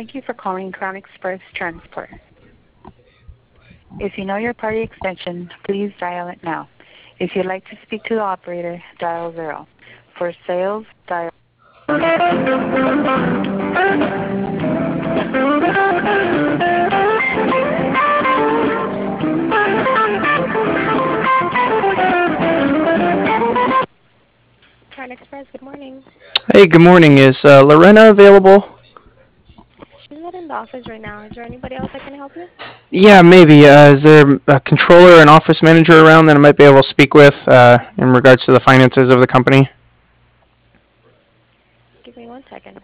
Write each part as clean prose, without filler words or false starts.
Thank you for calling Crown Express Transport. If you know your party extension, please dial it now. If you'd like to speak to the operator, dial 0. For sales, dial... Crown Express, good morning. Hey, good morning. Is Lorena available? She's not in the office right now. Is there anybody else that can help you? Yeah, maybe. Is there a controller or an office manager around that I might be able to speak with in regards to the finances of the company? Give me 1 second.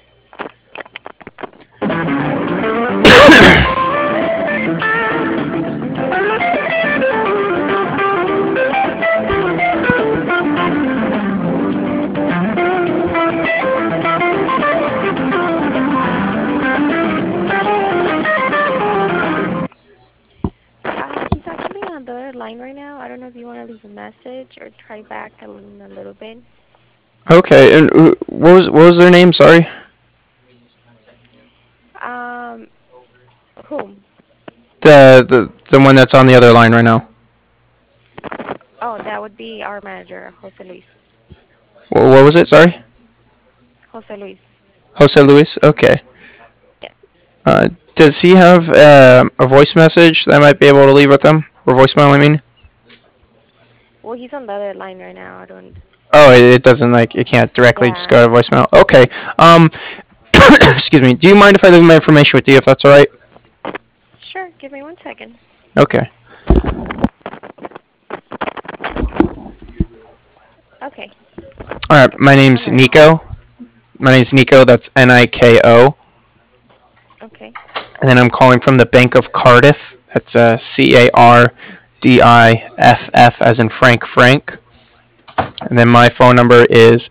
He's actually on the other line right now. I don't know if you want to leave a message or try back in a little bit. Okay, and what was their name? Sorry. Um, whom? The one that's on the other line right now. Oh, that would be our manager, Jose Luis. What was it? Sorry. Jose Luis. Jose Luis. Okay. Yes. Does he have a voice message that I might be able to leave with him, or voicemail? I mean. Well, he's on the other line right now. I don't. Oh, it doesn't like it can't directly just Yeah. go to voicemail. Okay. Excuse me. Do you mind if I leave my information with you, if that's all right? Sure. Give me 1 second. Okay. Okay. All right. My I'm name's ready. Nico. My name's Nico. That's Niko. Okay. And then I'm calling from the Bank of Cardiff. That's Cardiff, as in Frank. And then my phone number is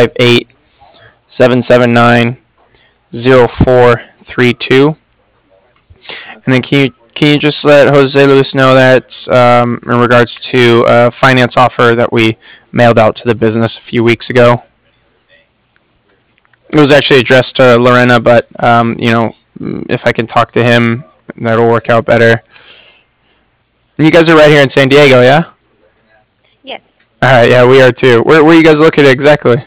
858-779-0432. And then Okay. can you just let Jose Luis know that in regards to a finance offer that we mailed out to the business a few weeks ago? It was actually addressed to Lorena, but if I can talk to him, that'll work out better. And you guys are right here in San Diego, yeah? Yes. All right, yeah, we are too. Where are you guys located exactly?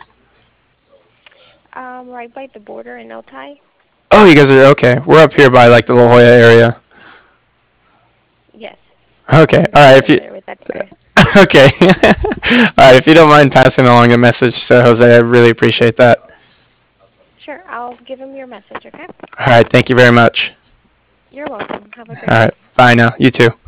Right by the border in Otay. Oh, you guys are okay. We're up here by like the La Jolla area. Yes. Okay, I'm all very right. If you familiar with that area. okay, all right. If you don't mind passing along a message to Jose, I really appreciate that. Sure. I'll give him your message. Okay. All right, thank you very much. You're welcome. Have a All great day. right, bye now. You too.